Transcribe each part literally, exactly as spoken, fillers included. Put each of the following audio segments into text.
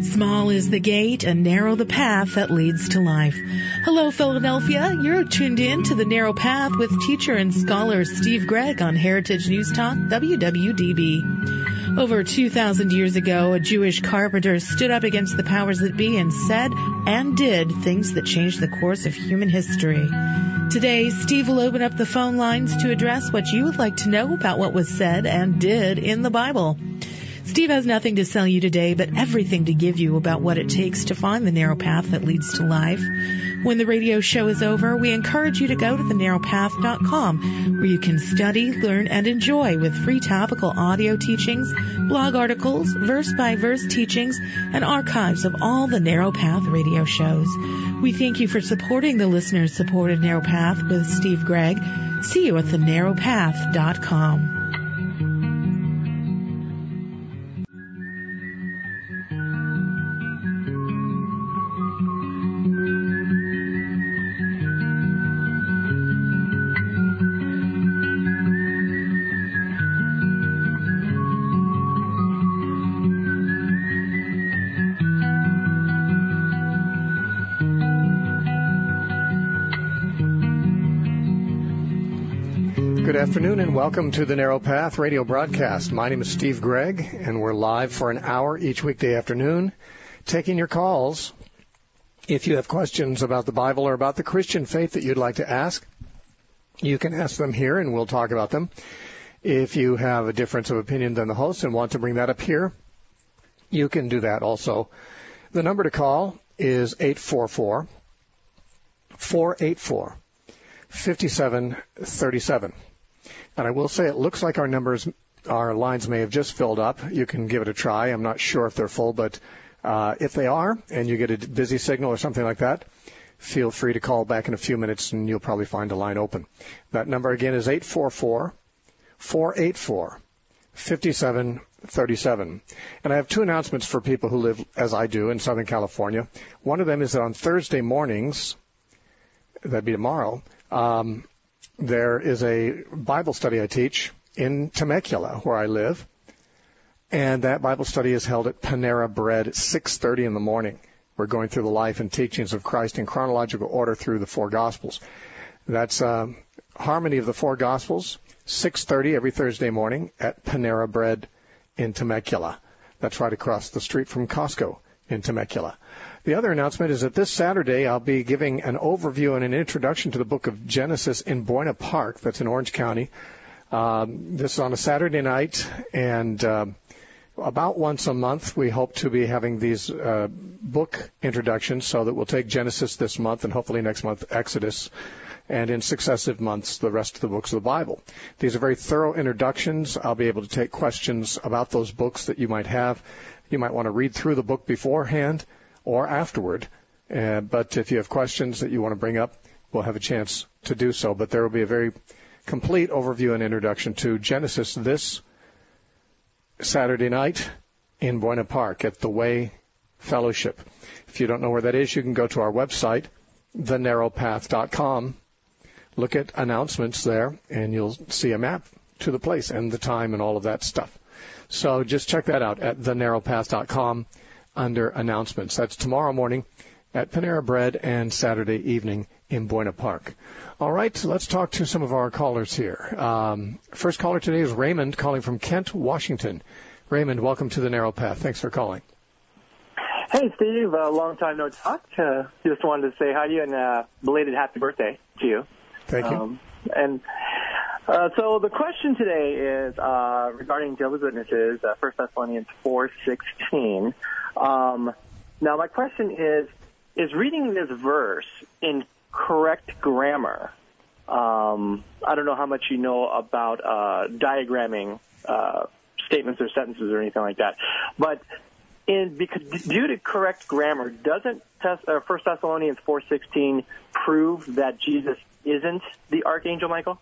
Small is the gate and narrow the path that leads to life. Hello, Philadelphia. You're tuned in to The Narrow Path with teacher and scholar Steve Gregg on Heritage News Talk, W W D B. Over two thousand years ago, a Jewish carpenter stood up against the powers that be and said and did things that changed the course of human history. Today, Steve will open up the phone lines to address what you would like to know about what was said and did in the Bible. Steve has nothing to sell you today, but everything to give you about what it takes to find the narrow path that leads to life. When the radio show is over, we encourage you to go to the narrow path dot com, where you can study, learn, and enjoy with free topical audio teachings, blog articles, verse-by-verse teachings, and archives of all the Narrow Path radio shows. We thank you for supporting the listener-supported Narrow Path with Steve Gregg. See you at the narrow path dot com. Good afternoon and welcome to the Narrow Path radio broadcast. My name is Steve Gregg, and we're live for an hour each weekday afternoon, taking your calls. If you have questions about the Bible or about the Christian faith that you'd like to ask, you can ask them here and we'll talk about them. If you have a difference of opinion than the host and want to bring that up here, you can do that also. The number to call is eight four four, four eight four, five seven three seven. And I will say it looks like our numbers, our lines may have just filled up. You can give it a try. I'm not sure if they're full, but uh, if they are and you get a busy signal or something like that, feel free to call back in a few minutes and you'll probably find a line open. That number again is eight four four, four eight four, five seven three seven. And I have two announcements for people who live, as I do, in Southern California. One of them is that on Thursday mornings, that'd be tomorrow, um, there is a Bible study I teach in Temecula, where I live, and that Bible study is held at Panera Bread at six thirty in the morning. We're going through the life and teachings of Christ in chronological order through the four Gospels. That's uh, Harmony of the Four Gospels, six thirty every Thursday morning at Panera Bread in Temecula. That's right across the street from Costco in Temecula. The other announcement is that this Saturday I'll be giving an overview and an introduction to the book of Genesis in Buena Park. That's in Orange County. Um, this is on a Saturday night, and uh, about once a month we hope to be having these uh, book introductions, so that we'll take Genesis this month and hopefully next month Exodus, and in successive months the rest of the books of the Bible. These are very thorough introductions. I'll be able to take questions about those books that you might have. You might want to read through the book beforehand or afterward, uh, but if you have questions that you want to bring up, we'll have a chance to do so. But there will be a very complete overview and introduction to Genesis this Saturday night in Buena Park at the Way Fellowship. If you don't know where that is, you can go to our website, the narrow path dot com, look at announcements there, and you'll see a map to the place and the time and all of that stuff. So just check that out at the narrow path dot com. Under announcements. That's tomorrow morning at Panera Bread and Saturday evening in Buena Park. All right, so let's talk to some of our callers here. Um, first caller today is Raymond, calling from Kent, Washington. Raymond, welcome to the Narrow Path. Thanks for calling. Hey, Steve. A uh, long time no talk. Uh, just wanted to say hi to you and uh, belated happy birthday to you. Thank you. Um, and uh, so the question today is uh, regarding Jehovah's Witnesses, uh, First Thessalonians four sixteen. Um, now, my question is, is reading this verse in correct grammar, um, I don't know how much you know about uh, diagramming uh, statements or sentences or anything like that, but in because due to correct grammar, doesn't Tes- uh, First Thessalonians four sixteen prove that Jesus isn't the Archangel Michael?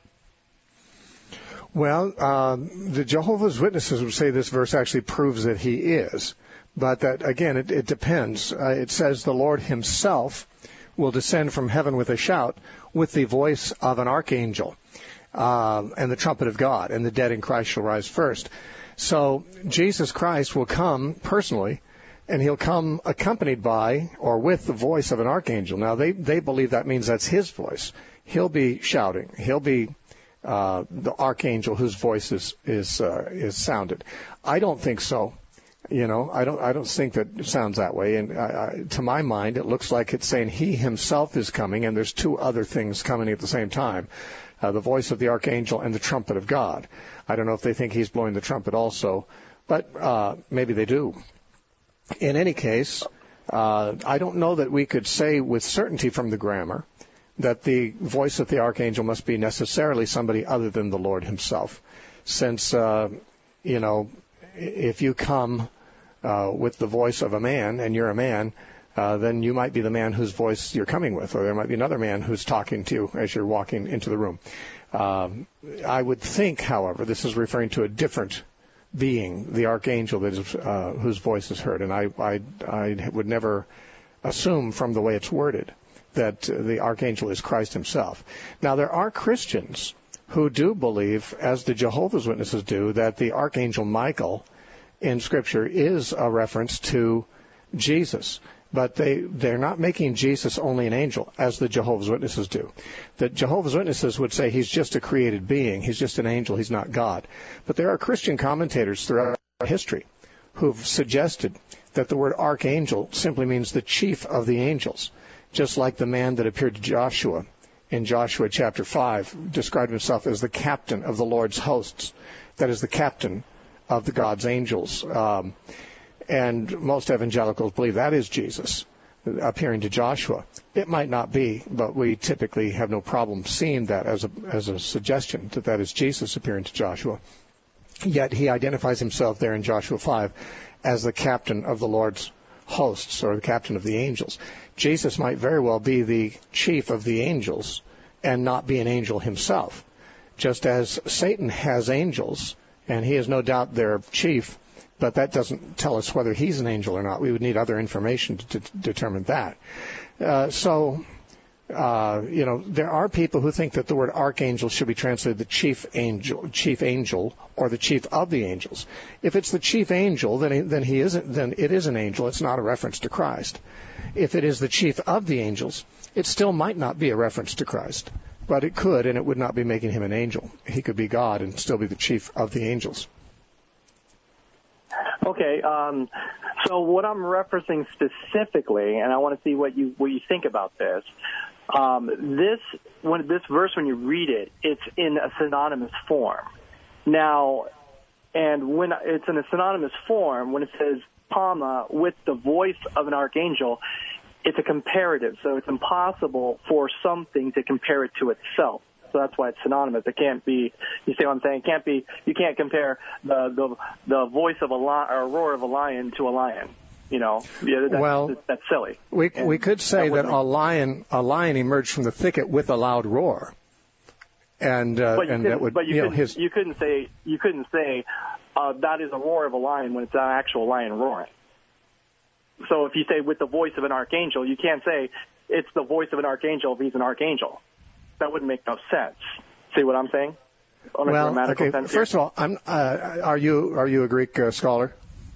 Well, uh, the Jehovah's Witnesses would say this verse actually proves that he is. But that, again, it, it depends. Uh, it says the Lord himself will descend from heaven with a shout, with the voice of an archangel, uh, and the trumpet of God, and the dead in Christ shall rise first. So Jesus Christ will come personally and he'll come accompanied by or with the voice of an archangel. Now, they, they believe that means that's his voice. He'll be shouting. He'll be uh, the archangel whose voice is is, uh, is sounded. I don't think so. You know, I don't I don't think that it sounds that way. And I, I, to my mind, it looks like it's saying he himself is coming, and there's two other things coming at the same time. Uh, the voice of the archangel and the trumpet of God. I don't know if they think he's blowing the trumpet also, but uh, maybe they do. In any case, uh, I don't know that we could say with certainty from the grammar that the voice of the archangel must be necessarily somebody other than the Lord himself, since, uh, you know, if you come uh, with the voice of a man and you're a man, Uh, then you might be the man whose voice you're coming with, or there might be another man who's talking to you as you're walking into the room. Um, I would think, however, this is referring to a different being, the archangel that is, uh, whose voice is heard, and I, I, I would never assume from the way it's worded that the archangel is Christ himself. Now, there are Christians who do believe, as the Jehovah's Witnesses do, that the archangel Michael in Scripture is a reference to Jesus. But they, they're not making Jesus only an angel, as the Jehovah's Witnesses do. The Jehovah's Witnesses would say he's just a created being. He's just an angel. He's not God. But there are Christian commentators throughout history who've suggested that the word archangel simply means the chief of the angels, just like the man that appeared to Joshua in Joshua chapter five described himself as the captain of the Lord's hosts. That is the captain of the God's angels. Um, And most evangelicals believe that is Jesus appearing to Joshua. It might not be, but we typically have no problem seeing that as a, as a suggestion that that is Jesus appearing to Joshua. Yet he identifies himself there in Joshua five as the captain of the Lord's hosts, or the captain of the angels. Jesus might very well be the chief of the angels and not be an angel himself. Just as Satan has angels, and he is no doubt their chief, but that doesn't tell us whether he's an angel or not. We would need other information to, to determine that. Uh, so, uh, you know, there are people who think that the word archangel should be translated the chief angel, chief angel, or the chief of the angels. If it's the chief angel, then he, then he isn't. Then it is an angel. It's not a reference to Christ. If it is the chief of the angels, it still might not be a reference to Christ, but it could, and it would not be making him an angel. He could be God and still be the chief of the angels. Okay, um, so what I'm referencing specifically, and I want to see what you what you think about this. Um, this when this verse, when you read it, it's in a synonymous form. Now, and when it's in a synonymous form, when it says "comma" with the voice of an archangel, it's a comparative. So it's impossible for something to compare it to itself. So that's why it's synonymous. It can't be. You see what I'm saying? It can't be. You can't compare the the, the voice of a lion or a roar of a lion to a lion. You know, yeah, that's, well, that's silly. We and we could say that, that a lion a lion emerged from the thicket with a loud roar, and uh, and that would but you, you know couldn't, his. You couldn't say you couldn't say uh, that is a roar of a lion when it's an actual lion roaring. So if you say with the voice of an archangel, you can't say it's the voice of an archangel if he's an archangel. That wouldn't make no sense. See what I'm saying? Well, okay. First of all, I'm, uh, are you are you a Greek uh, scholar?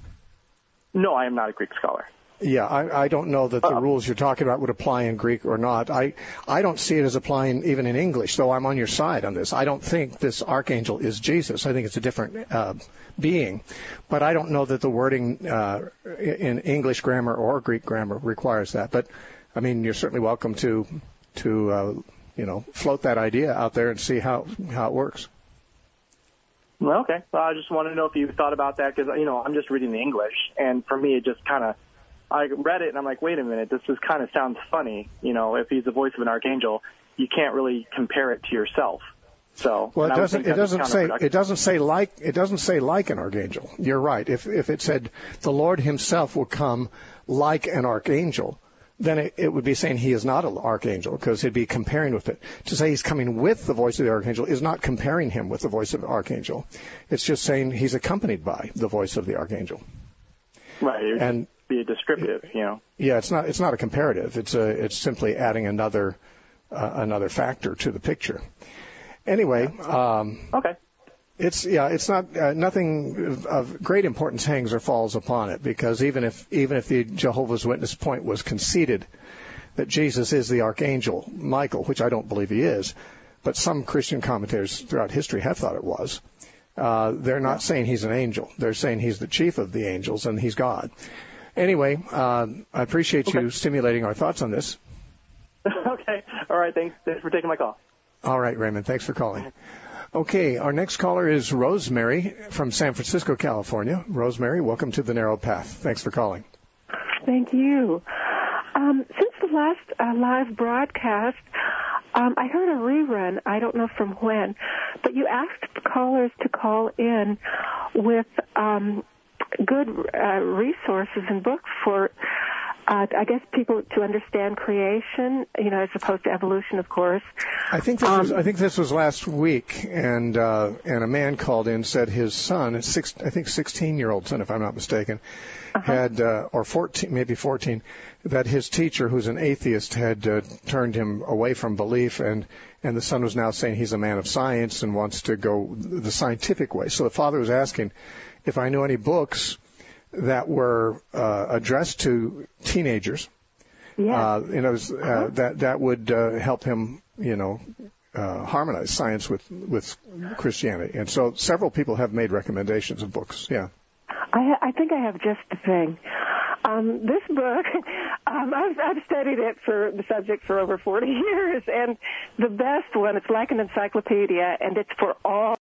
No, I am not a Greek scholar. Yeah, I, I don't know that the uh, rules you're talking about would apply in Greek or not. I I don't see it as applying even in English, though I'm on your side on this. I don't think this archangel is Jesus. I think it's a different uh, being. But I don't know that the wording uh, in English grammar or Greek grammar requires that. But, I mean, you're certainly welcome to to uh, you know, float that idea out there and see how, how it works. Well, okay. Well, I just want to know if you thought about that because, you know, I'm just reading the English. And for me, it just kind of, I read it and I'm like, wait a minute, this just kind of sounds funny. You know, if he's the voice of an archangel, you can't really compare it to yourself. So, well, it doesn't, it doesn't say, it doesn't say like, it doesn't say like an archangel. You're right. If, if it said the Lord himself will come like an archangel, then it, it would be saying he is not an archangel because he'd be comparing with it. To say he's coming with the voice of the archangel is not comparing him with the voice of the archangel. It's just saying he's accompanied by the voice of the archangel. Right. It and be a descriptive, you know. Yeah, it's not. It's not a comparative. It's a. It's simply adding another, uh, another factor to the picture. Anyway. Um, okay. It's yeah, it's not uh, nothing of, of great importance hangs or falls upon it, because even if even if the Jehovah's Witness point was conceded that Jesus is the archangel Michael, which I don't believe he is, but some Christian commentators throughout history have thought it was. Uh, they're not saying he's an angel. They're saying he's the chief of the angels and he's God. Anyway, uh, I appreciate okay. you stimulating our thoughts on this. Okay. All right. Thanks. Thanks for taking my call. All right, Raymond. Thanks for calling. Okay, our next caller is Rosemary from San Francisco, California. Rosemary, welcome to the Narrow Path. Thanks for calling. Thank you. Um, since the last uh, live broadcast, um, I heard a rerun, I don't know from when, but you asked callers to call in with um, good uh, resources and books for Uh, I guess people to understand creation, you know, as opposed to evolution, of course. I think this um, was I think this was last week, and uh, and a man called in, said his son, six, I think sixteen-year-old son, if I'm not mistaken, uh-huh. had uh, or fourteen, maybe fourteen, that his teacher, who's an atheist, had uh, turned him away from belief, and and the son was now saying he's a man of science and wants to go the scientific way. So the father was asking if I knew any books that were uh, addressed to teenagers, yeah. uh, you know, uh, uh-huh. that that would uh, help him, you know, uh, harmonize science with with Christianity. And so several people have made recommendations of books. Yeah, I, I think I have just the thing. Um, this book, um, I've, I've studied it for the subject for over forty years, and the best one, it's like an encyclopedia, and it's for all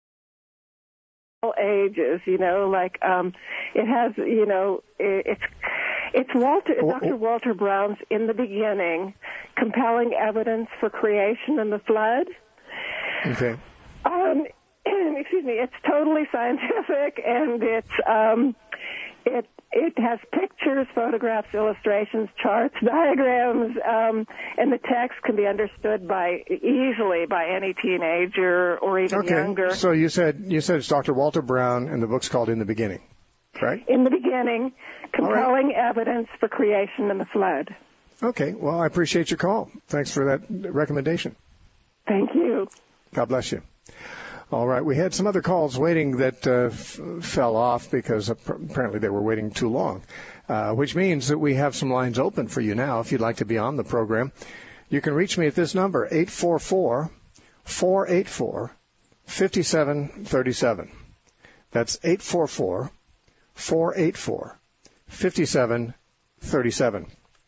ages, you know, like um it has, you know, it's it's Walter Doctor Walter Brown's In the Beginning, Compelling Evidence for Creation and the Flood. Okay. Um excuse me, it's totally scientific, and it's um it it has pictures, photographs, illustrations, charts, diagrams, um, and the text can be understood by easily by any teenager or even okay. younger. So you said you said it's Doctor Walter Brown, and the book's called In the Beginning, right? In the Beginning, Compelling right. Evidence for Creation and the Flood. Okay. Well, I appreciate your call. Thanks for that recommendation. Thank you. God bless you. All right. We had some other calls waiting that uh, f- fell off because apparently they were waiting too long, uh, which means that we have some lines open for you now if you'd like to be on the program. You can reach me at this number, eight four four, four eight four, five seven three seven. That's eight four four, four eight four, five seven three seven.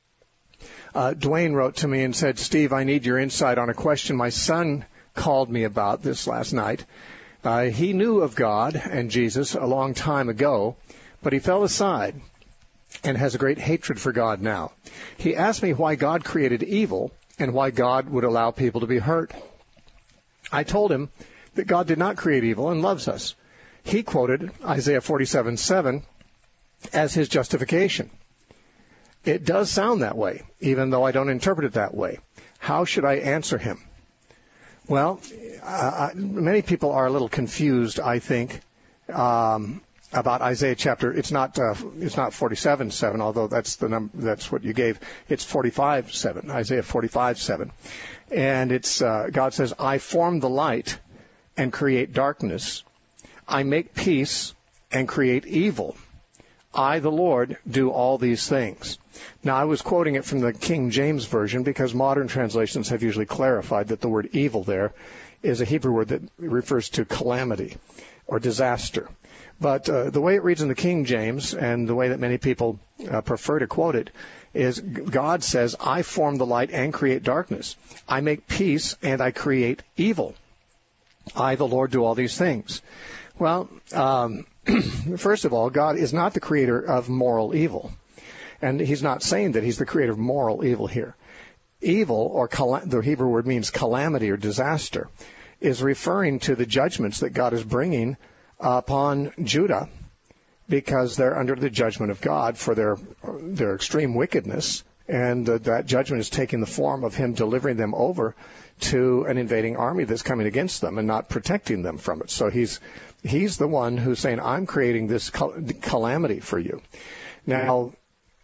Uh, Dwayne wrote to me and said, Steve, I need your insight on a question my son called me about this last night. Uh, he knew of God and Jesus a long time ago, but he fell aside and has a great hatred for God now. He asked me why God created evil and why God would allow people to be hurt. I told him that God did not create evil and loves us. He quoted Isaiah forty-seven seven as his justification. It does sound that way, even though I don't interpret it that way. How should I answer him? Well, uh, many people are a little confused, I think, um, about Isaiah chapter. It's not uh, it's not forty-seven seven, although that's the number. That's what you gave. It's forty-five seven, Isaiah forty-five seven, and it's uh, God says, "I form the light and create darkness. I make peace and create evil. I, the Lord, do all these things." Now, I was quoting it from the King James Version because modern translations have usually clarified that the word evil there is a Hebrew word that refers to calamity or disaster. But uh, the way it reads in the King James and the way that many people uh, prefer to quote it is God says, I form the light and create darkness. I make peace and I create evil. I, the Lord, do all these things. Well, um, first of all, God is not the creator of moral evil. And he's not saying that he's the creator of moral evil here. Evil, or cal- the Hebrew word means calamity or disaster, is referring to the judgments that God is bringing upon Judah because they're under the judgment of God for their their extreme wickedness. And uh, that judgment is taking the form of him delivering them over to an invading army that's coming against them and not protecting them from it. So he's he's the one who's saying, I'm creating this cal- calamity for you. Now,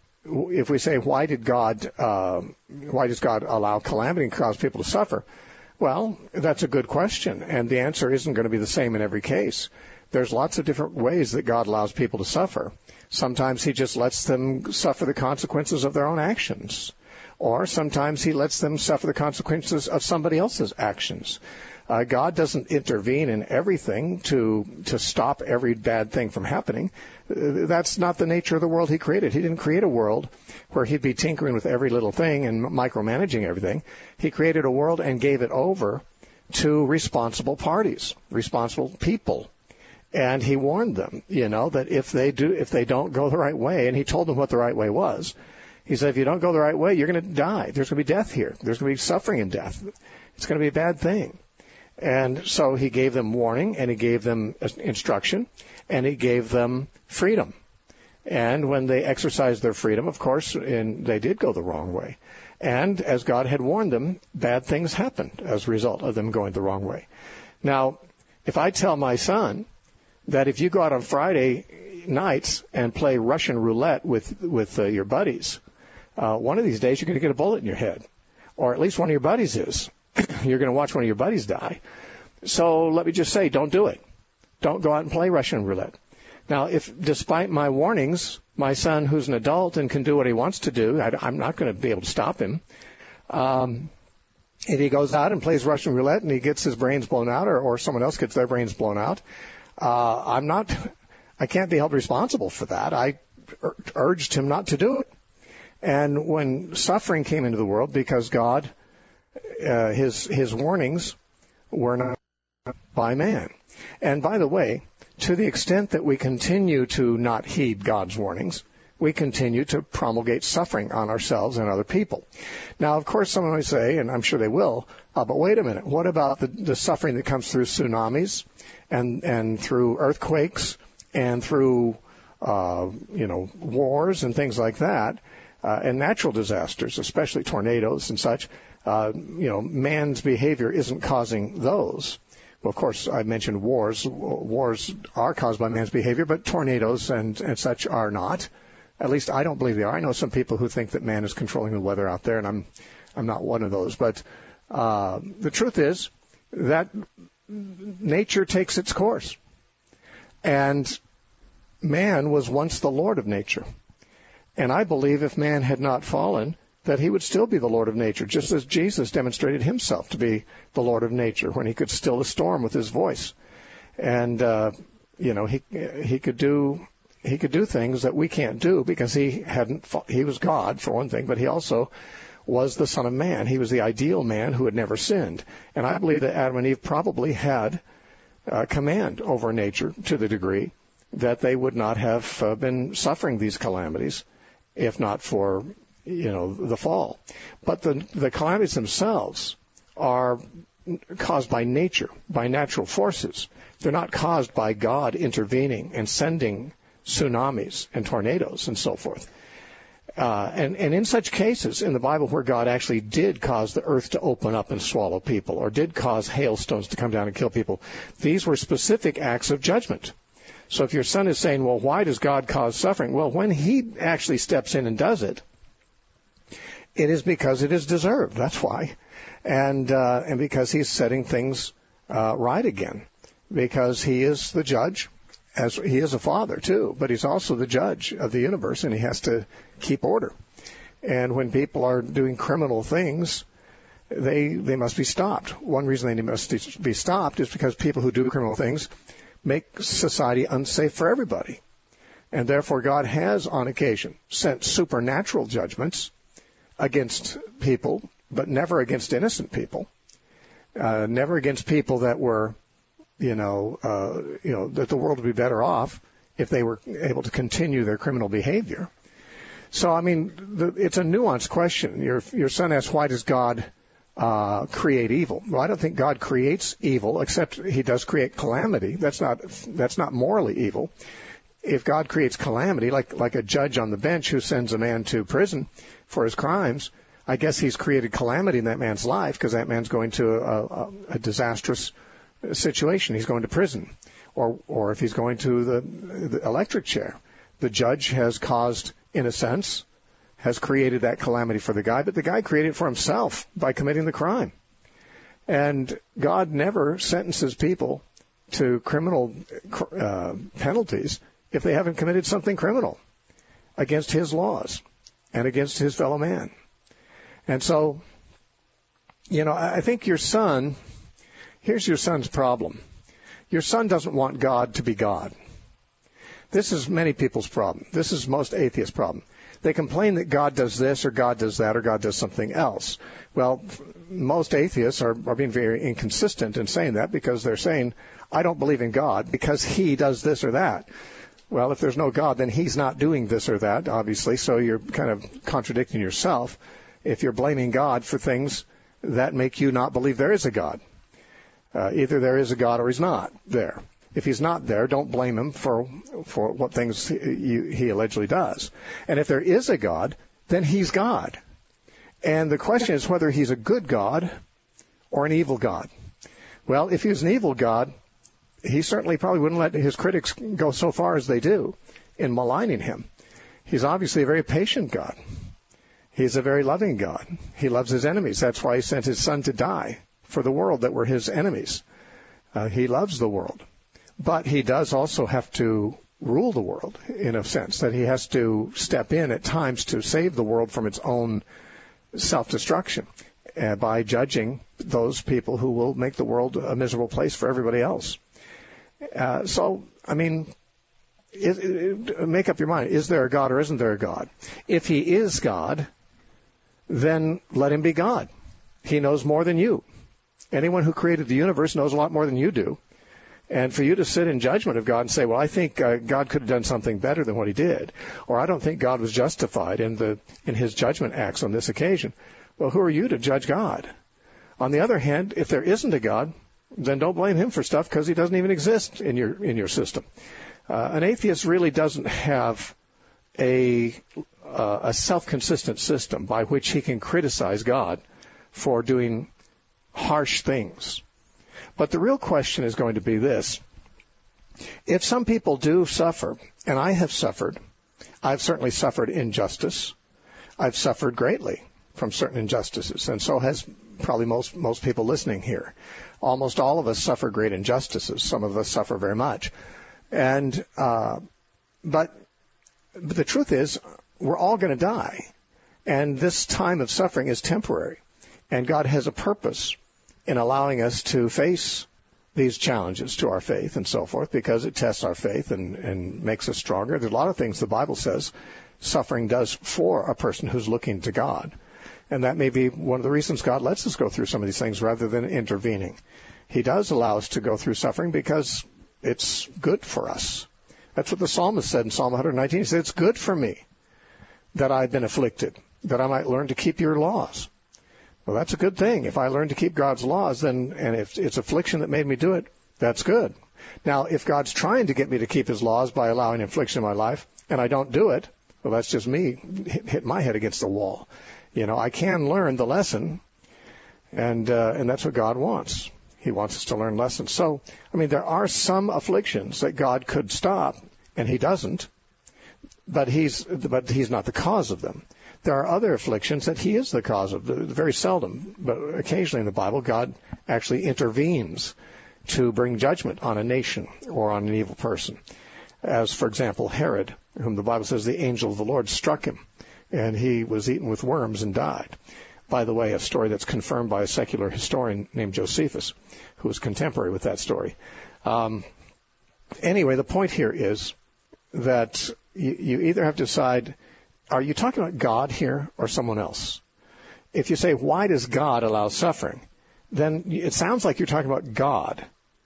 if we say, why did God, uh, why does God allow calamity and cause people to suffer? Well, that's a good question, and the answer isn't going to be the same in every case. There's lots of different ways that God allows people to suffer. Sometimes he just lets them suffer the consequences of their own actions. Or sometimes he lets them suffer the consequences of somebody else's actions. Uh, God doesn't intervene in everything to to stop every bad thing from happening. Uh, that's not the nature of the world he created. He didn't create a world where he'd be tinkering with every little thing and micromanaging everything. He created a world and gave it over to responsible parties, responsible people. And he warned them, you know, that if they do, if they don't go the right way, and he told them what the right way was. He said, if you don't go the right way, you're going to die. There's going to be death here. There's going to be suffering and death. It's going to be a bad thing. And so he gave them warning, and he gave them instruction, and he gave them freedom. And when they exercised their freedom, of course, and they did go the wrong way. And as God had warned them, bad things happened as a result of them going the wrong way. Now, if I tell my son that if you go out on Friday nights and play Russian roulette with with uh, your buddies, uh, one of these days you're going to get a bullet in your head, or at least one of your buddies is. You're going to watch one of your buddies die. So let me just say, don't do it. Don't go out and play Russian roulette. Now, if despite my warnings, my son, who's an adult and can do what he wants to do, I, I'm not going to be able to stop him. Um, if he goes out and plays Russian roulette and he gets his brains blown out, or, or someone else gets their brains blown out, uh, I'm not, I can't be held responsible for that. I ur- urged him not to do it. And when suffering came into the world because God, uh, his his warnings were not by man. And by the way, to the extent that we continue to not heed God's warnings, we continue to promulgate suffering on ourselves and other people. Now, of course, someone may say, and I'm sure they will, uh, but wait a minute, what about the, the suffering that comes through tsunamis and, and through earthquakes and through, uh, you know, wars and things like that, uh, and natural disasters, especially tornadoes and such? Uh, you know, man's behavior isn't causing those. Well, of course, I mentioned wars. Wars are caused by man's behavior, but tornadoes and, and such are not. At least I don't believe they are. I know some people who think that man is controlling the weather out there, and I'm I'm not one of those. But uh, the truth is that nature takes its course. And man was once the Lord of nature. And I believe if man had not fallen, that he would still be the Lord of nature, just as Jesus demonstrated himself to be the Lord of nature when he could still a storm with his voice. And, uh, you know, he he could do he could do things that we can't do because he hadn't he was God, for one thing, but he also was the Son of Man. He was the ideal man who had never sinned. And I believe that Adam and Eve probably had uh, command over nature to the degree that they would not have uh, been suffering these calamities if not for you know, the fall. But the the calamities themselves are caused by nature, by natural forces. They're not caused by God intervening and sending tsunamis and tornadoes and so forth. Uh, and, and in such cases, in the Bible where God actually did cause the earth to open up and swallow people, or did cause hailstones to come down and kill people, these were specific acts of judgment. So if your son is saying, well, why does God cause suffering? Well, when he actually steps in and does it, it is because it is deserved. That's why. And uh, and because he's setting things uh, right again. Because he is the judge, as he is a father, too. But he's also the judge of the universe, and he has to keep order. And when people are doing criminal things, they they must be stopped. One reason they must be stopped is because people who do criminal things make society unsafe for everybody. And therefore, God has, on occasion, sent supernatural judgments against people, but never against innocent people, uh, never against people that were, you know, uh, you know, that the world would be better off if they were able to continue their criminal behavior. So, I mean, the, it's a nuanced question. Your your son asks, why does God uh, create evil? Well, I don't think God creates evil, except he does create calamity. That's not that's not morally evil. If God creates calamity, like like a judge on the bench who sends a man to prison for his crimes, I guess he's created calamity in that man's life because that man's going to a, a, a disastrous situation. He's going to prison. Or or if he's going to the, the electric chair, the judge has caused, in a sense, has created that calamity for the guy, but the guy created it for himself by committing the crime. And God never sentences people to criminal uh, penalties if they haven't committed something criminal against his laws and against his fellow man. And so, you know, I think your son, here's your son's problem. Your son doesn't want God to be God. This is many people's problem. This is most atheists' problem. They complain that God does this or God does that or God does something else. Well, most atheists are, are being very inconsistent in saying that because they're saying, I don't believe in God because he does this or that. Well, if there's no God, then he's not doing this or that, obviously, so you're kind of contradicting yourself if you're blaming God for things that make you not believe there is a God. Uh, either there is a God or he's not there. If he's not there, don't blame him for for what things he, he allegedly does. And if there is a God, then he's God. And the question is whether he's a good God or an evil God. Well, if he was an evil God, he certainly probably wouldn't let his critics go so far as they do in maligning him. He's obviously a very patient God. He's a very loving God. He loves his enemies. That's why he sent his son to die for the world that were his enemies. Uh, he loves the world. But he does also have to rule the world in a sense, that he has to step in at times to save the world from its own self-destruction uh, by judging those people who will make the world a miserable place for everybody else. Uh, so, I mean, it, it, make up your mind. Is there a God or isn't there a God? If he is God, then let him be God. He knows more than you. Anyone who created the universe knows a lot more than you do. And for you to sit in judgment of God and say, well, I think uh, God could have done something better than what he did, or I don't think God was justified in the in his judgment acts on this occasion. Well, who are you to judge God? On the other hand, if there isn't a God, then don't blame him for stuff because he doesn't even exist in your in your system. Uh, an atheist really doesn't have a uh, a self-consistent system by which he can criticize God for doing harsh things. But the real question is going to be this. If some people do suffer, and I have suffered, I've certainly suffered injustice. I've suffered greatly from certain injustices, and so has probably most most people listening here. Almost all of us suffer great injustices. Some of us suffer very much. And uh, but, but the truth is, we're all going to die. And this time of suffering is temporary. And God has a purpose in allowing us to face these challenges to our faith and so forth, because it tests our faith and, and makes us stronger. There's a lot of things the Bible says suffering does for a person who's looking to God. And that may be one of the reasons God lets us go through some of these things rather than intervening. He does allow us to go through suffering because it's good for us. That's what the psalmist said in Psalm one nineteen. He said, it's good for me that I've been afflicted, that I might learn to keep your laws. Well, that's a good thing. If I learn to keep God's laws, then, and if it's affliction that made me do it, that's good. Now, if God's trying to get me to keep his laws by allowing affliction in my life, and I don't do it, well, that's just me hit, hit my head against the wall. You know, I can learn the lesson, and uh, and that's what God wants. He wants us to learn lessons. So, I mean, there are some afflictions that God could stop, and he doesn't, but he's but he's not the cause of them. There are other afflictions that he is the cause of. Very seldom, but occasionally in the Bible, God actually intervenes to bring judgment on a nation or on an evil person. As, for example, Herod, whom the Bible says the angel of the Lord struck him, and he was eaten with worms and died. By the way, a story that's confirmed by a secular historian named Josephus, who was contemporary with that story. Um, anyway, the point here is that you, you either have to decide, are you talking about God here or someone else? If you say, why does God allow suffering? Then it sounds like you're talking about God.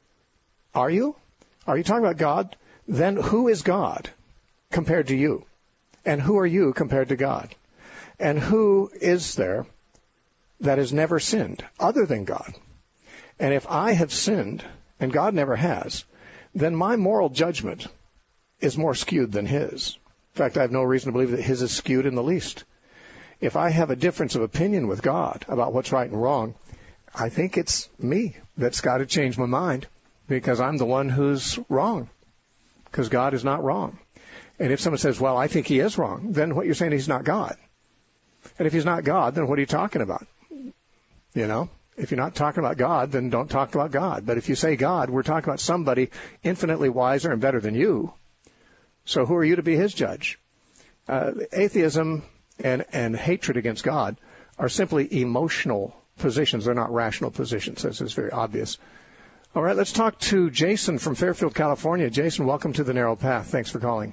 Are you? Are you talking about God? Then who is God compared to you? And who are you compared to God? And who is there that has never sinned other than God? And if I have sinned, and God never has, then my moral judgment is more skewed than his. In fact, I have no reason to believe that his is skewed in the least. If I have a difference of opinion with God about what's right and wrong, I think it's me that's got to change my mind because I'm the one who's wrong, because God is not wrong. And if someone says, well, I think he is wrong, then what you're saying is he's not God. And if he's not God, then what are you talking about? You know? If you're not talking about God, then don't talk about God. But if you say God, we're talking about somebody infinitely wiser and better than you. So who are you to be his judge? Uh, atheism and, and hatred against God are simply emotional positions. They're not rational positions. This is very obvious. All right, let's talk to Jason from Fairfield, California. Jason, welcome to the Narrow Path. Thanks for calling.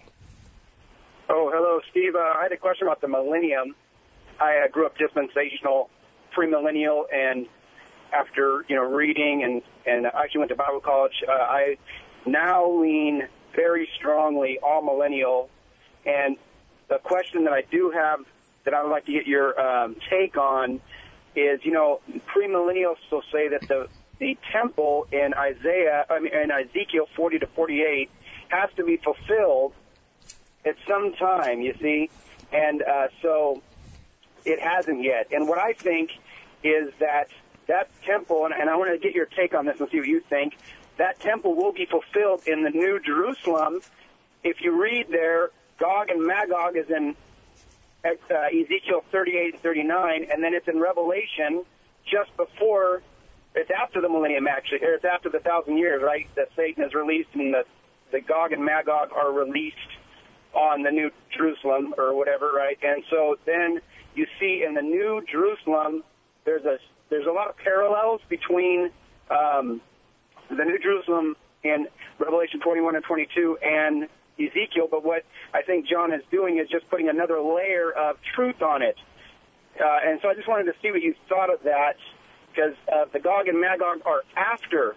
Oh, hello, Steve. Uh, I had a question about the millennium. I uh, grew up dispensational, premillennial, and after, you know, reading and, and I actually went to Bible college, uh, I now lean very strongly all millennial. And the question that I do have that I would like to get your um, take on is, you know, premillennials will say that the the temple in Isaiah, I mean, in Ezekiel forty to forty-eight has to be fulfilled at some time, you see, and uh, so it hasn't yet. And what I think is that that temple, and, and I want to get your take on this and see what you think, that temple will be fulfilled in the New Jerusalem. If you read there, Gog and Magog is in uh, Ezekiel thirty-eight and thirty-nine, and then it's in Revelation just before, it's after the millennium actually, or it's after the thousand years, right, that Satan is released and the, the Gog and Magog are released on the New Jerusalem or whatever, right? And so then you see in the New Jerusalem, there's a there's a lot of parallels between um, the New Jerusalem in Revelation twenty-one and twenty-two and Ezekiel, but what I think John is doing is just putting another layer of truth on it. Uh, and so I just wanted to see what you thought of that, because uh, the Gog and Magog are after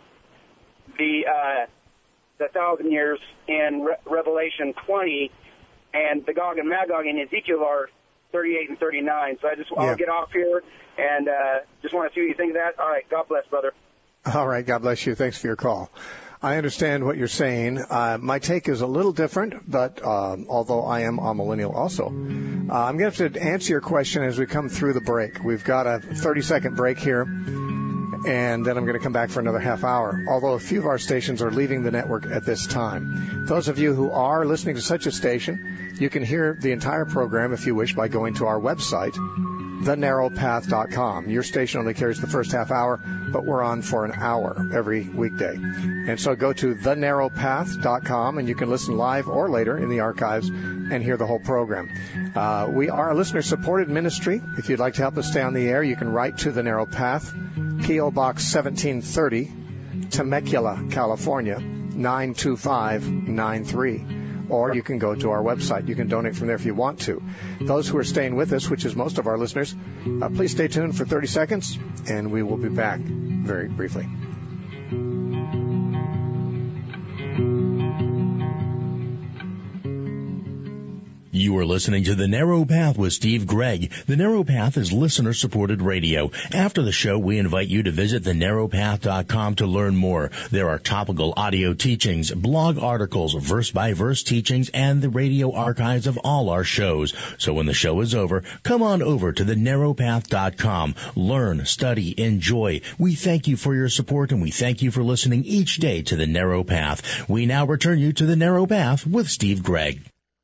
the uh, the thousand years in Re- Revelation twenty, and the Gog and Magog in Ezekiel are thirty-eight and thirty-nine. So I just I'll yeah. get off here and uh, just want to see what you think of that. All right, God bless, brother. All right, God bless you. Thanks for your call. I understand what you're saying. Uh, my take is a little different, but um, although I am a millennial also, uh, I'm going to have to answer your question as we come through the break. We've got a thirty-second break here, and then I'm going to come back for another half hour, although a few of our stations are leaving the network at this time. Those of you who are listening to such a station, you can hear the entire program, if you wish, by going to our website, the narrow path dot com. Your station only carries the first half hour, but we're on for an hour every weekday. And so go to the narrow path dot com, and you can listen live or later in the archives and hear the whole program. Uh, we are a listener-supported ministry. If you'd like to help us stay on the air, you can write to The Narrow Path, P O. Box seventeen thirty, Temecula, California, nine two five nine three. Or you can go to our website. You can donate from there if you want to. Those who are staying with us, which is most of our listeners, uh, please stay tuned for thirty seconds, and we will be back very briefly. You are listening to The Narrow Path with Steve Gregg. The Narrow Path is listener-supported radio. After the show, we invite you to visit the narrow path dot com to learn more. There are topical audio teachings, blog articles, verse-by-verse teachings, and the radio archives of all our shows. So when the show is over, come on over to the narrow path dot com. Learn, study, enjoy. We thank you for your support, and we thank you for listening each day to The Narrow Path. We now return you to The Narrow Path with Steve Gregg.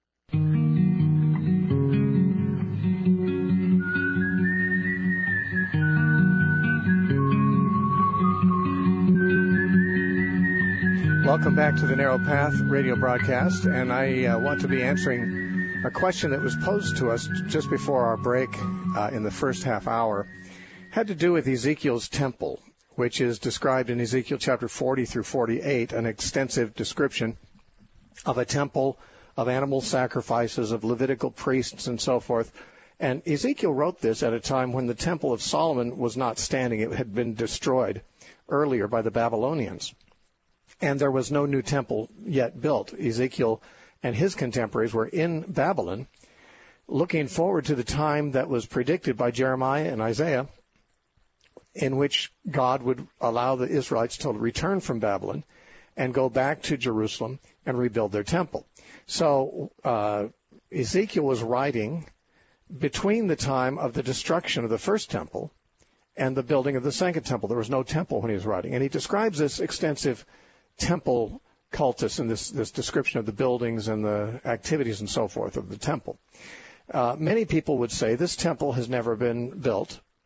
Welcome back to the Narrow Path radio broadcast, and I uh, want to be answering a question that was posed to us just before our break uh, in the first half hour. It had to do with Ezekiel's temple, which is described in Ezekiel chapter forty through forty-eight, an extensive description of a temple, of animal sacrifices, of Levitical priests, and so forth. And Ezekiel wrote this at a time when the Temple of Solomon was not standing. It had been destroyed earlier by the Babylonians. And there was no new temple yet built. Ezekiel and his contemporaries were in Babylon, looking forward to the time that was predicted by Jeremiah and Isaiah, in which God would allow the Israelites to return from Babylon and go back to Jerusalem and rebuild their temple. So uh, Ezekiel was writing between the time of the destruction of the first temple and the building of the second temple. There was no temple when he was writing. And he describes this extensive temple cultus in this, this description of the buildings and the activities and so forth of the temple. Uh, many people would say this temple has never been built,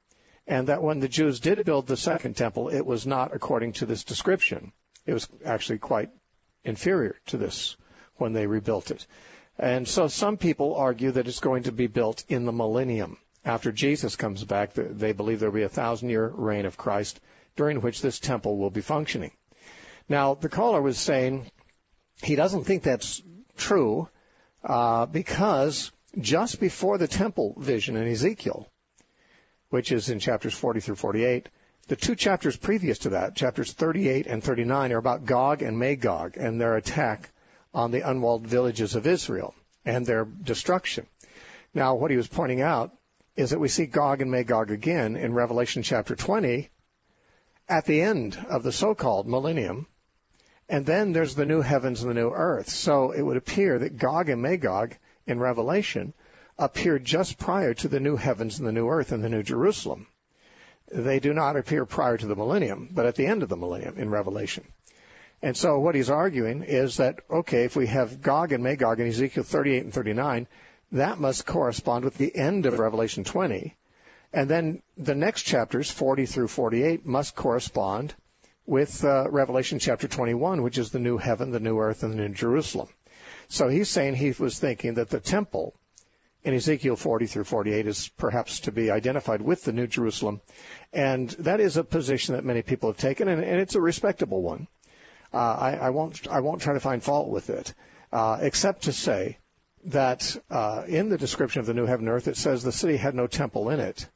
and that when the Jews did build the second temple, it was not according to this description. It was actually quite inferior to this when they rebuilt it. And so some people argue that it's going to be built in the millennium. After Jesus comes back, they believe there will be a thousand-year reign of Christ, during which this temple will be functioning. Now, the caller was saying he doesn't think that's true uh, because just before the temple vision in Ezekiel, which is in chapters forty through forty-eight, the two chapters previous to that, chapters thirty-eight and thirty-nine, are about Gog and Magog and their attack on the unwalled villages of Israel and their destruction. Now, what he was pointing out is that we see Gog and Magog again in Revelation chapter twenty at the end of the so-called millennium, and then there's the new heavens and the new earth. So it would appear that Gog and Magog in Revelation appeared just prior to the new heavens and the new earth and the new Jerusalem. They do not appear prior to the millennium, but at the end of the millennium in Revelation. And so what he's arguing is that, okay, if we have Gog and Magog in Ezekiel thirty-eight and thirty-nine, that must correspond with the end of Revelation twenty. And then the next chapters, forty through forty-eight, must correspond with uh, Revelation chapter twenty-one, which is the new heaven, the new earth, and the new Jerusalem. So he's saying he was thinking that the temple in Ezekiel forty through forty-eight is perhaps to be identified with the New Jerusalem. And that is a position that many people have taken, and, and it's a respectable one. Uh, I, I won't I won't try to find fault with it, uh, except to say that uh, in the description of the new heaven and earth, it says the city had no temple in it,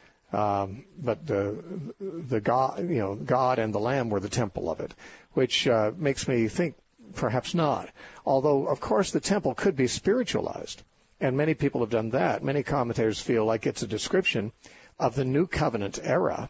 um, but the the God, you know, God and the Lamb were the temple of it, which uh, makes me think perhaps not. Although, of course, the temple could be spiritualized. And many people have done that. Many commentators feel like it's a description of the New Covenant era.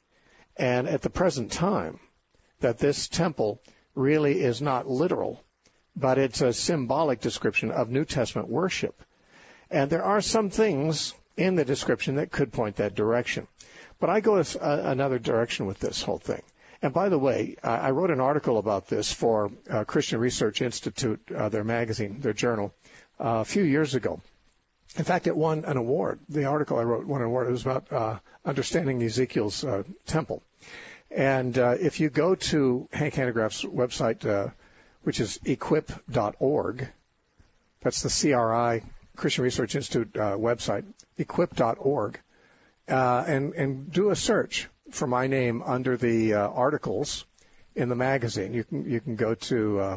And at the present time, that this temple really is not literal, but it's a symbolic description of New Testament worship. And there are some things in the description that could point that direction. But I go a, another direction with this whole thing. And by the way, I wrote an article about this for uh, Christian Research Institute, uh, their magazine, their journal, uh, a few years ago. In fact, it won an award. The article I wrote won an award. It was about uh, understanding Ezekiel's uh, temple. And uh, if you go to Hank Hanegraaff's website, uh, which is equip dot org, that's the C R I, Christian Research Institute uh, website, equip dot org, uh, and, and do a search for my name under the uh, articles in the magazine. You can you can go to uh,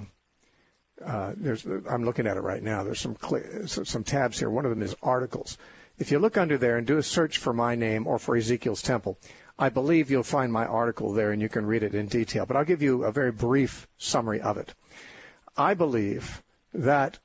uh, there's I'm looking at it right now. There's some cl- some tabs here. One of them is articles. If you look under there and do a search for my name or for Ezekiel's temple, I believe you'll find my article there and you can read it in detail. But I'll give you a very brief summary of it. I believe that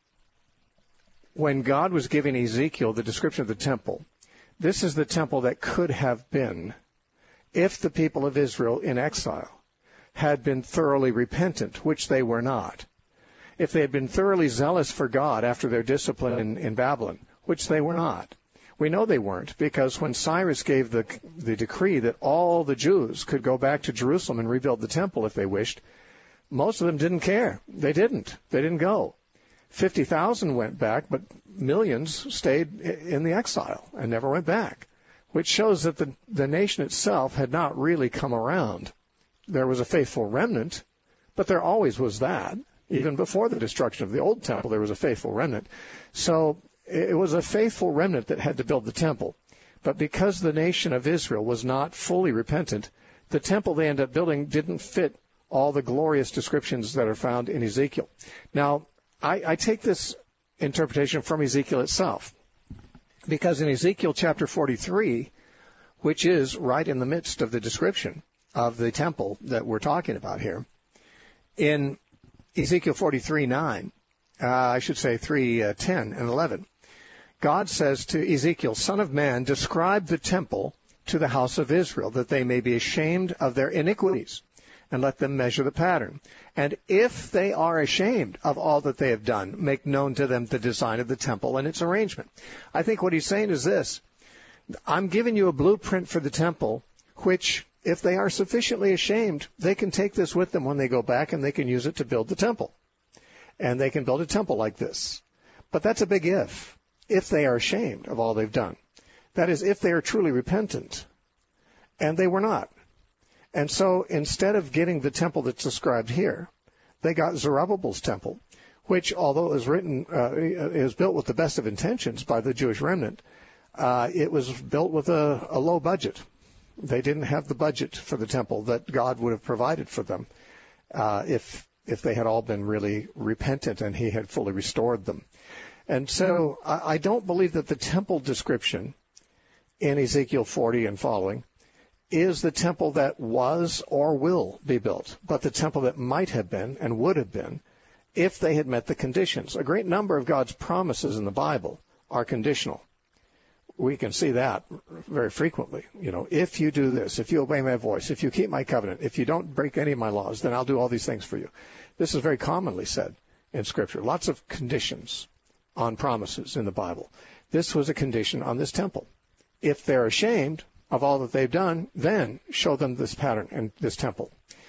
when God was giving Ezekiel the description of the temple, this is the temple that could have been if the people of Israel in exile had been thoroughly repentant, which they were not. If they had been thoroughly zealous for God after their discipline in, in Babylon, which they were not. We know they weren't, because when Cyrus gave the, the decree that all the Jews could go back to Jerusalem and rebuild the temple if they wished, most of them didn't care. They didn't. They didn't go. fifty thousand went back, but millions stayed in the exile and never went back, which shows that the, the nation itself had not really come around. There was a faithful remnant, but there always was that. Even before the destruction of the old temple, there was a faithful remnant. So it was a faithful remnant that had to build the temple. But because the nation of Israel was not fully repentant, the temple they ended up building didn't fit all the glorious descriptions that are found in Ezekiel. Now, I, I take this interpretation from Ezekiel itself, because in Ezekiel chapter forty-three, which is right in the midst of the description of the temple that we're talking about here, in Ezekiel forty-three nine, uh, I should say three ten and eleven, God says to Ezekiel, "Son of man, describe the temple to the house of Israel, that they may be ashamed of their iniquities, and let them measure the pattern. And if they are ashamed of all that they have done, make known to them the design of the temple and its arrangement." I think what he's saying is this: I'm giving you a blueprint for the temple, which, if they are sufficiently ashamed, they can take this with them when they go back, and they can use it to build the temple. And they can build a temple like this. But that's a big if. If they are ashamed of all they've done. That is, if they are truly repentant. and they were not. And so instead of getting the temple that's described here, they got Zerubbabel's temple, which, although it was written, uh, it was built with the best of intentions by the Jewish remnant, uh, it was built with a, a low budget. They didn't have the budget for the temple that God would have provided for them uh, if if they had all been really repentant and he had fully restored them. And so I, I don't believe that the temple description in Ezekiel forty and following is the temple that was or will be built, but the temple that might have been and would have been if they had met the conditions. A great number of God's promises in the Bible are conditional. We can see that very frequently. You know, if you do this, if you obey my voice, if you keep my covenant, if you don't break any of my laws, then I'll do all these things for you. This is very commonly said in Scripture. Lots of conditions on promises in the Bible. This was a condition on this temple. If they're ashamed of all that they've done, then show them this pattern and this temple,